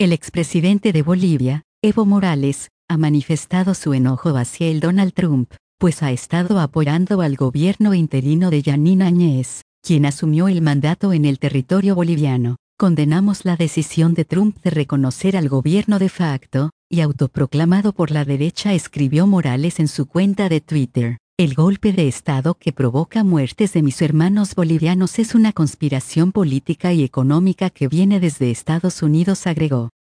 El expresidente de Bolivia, Evo Morales, ha manifestado su enojo hacia el Donald Trump, pues ha estado apoyando al gobierno interino de Yanine Áñez, quien asumió el mandato en el territorio boliviano. Condenamos la decisión de Trump de reconocer al gobierno de facto y autoproclamado por la derecha, escribió Morales en su cuenta de Twitter. El golpe de Estado que provoca muertes de mis hermanos bolivianos es una conspiración política y económica que viene desde Estados Unidos, agregó.